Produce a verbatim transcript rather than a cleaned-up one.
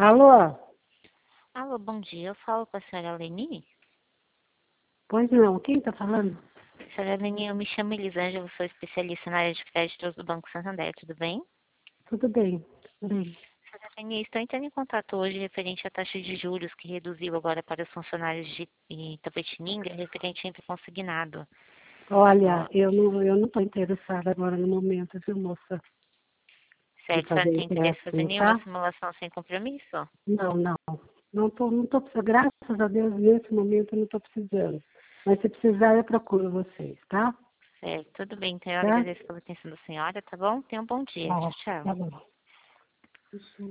Alô? Alô, bom dia. Eu falo com a senhora Leni. Pois não, quem está falando? Senhora Leni, eu me chamo Elisângela, sou especialista na área de créditos do Banco Santander, tudo bem? Tudo bem, tudo bem. Senhora Leni, estou entrando em contato hoje referente à taxa de juros que reduziu agora para os funcionários de Itapetininga, referente entre consignado. Olha, Ó, eu não eu não estou interessada agora no momento, viu, moça, de certo, a senhora fazer não tem interesse em fazer empréstimo, nenhuma tá? simulação sem compromisso? Não, não. Não tô, não tô precisando, graças a Deus, nesse momento eu não estou precisando. Mas se precisar, eu procuro vocês, tá? Certo, tudo bem. Então eu Tá? agradeço pela atenção da senhora, tá bom? Tenha um bom dia. Tá, Tchau, tchau. tá bom.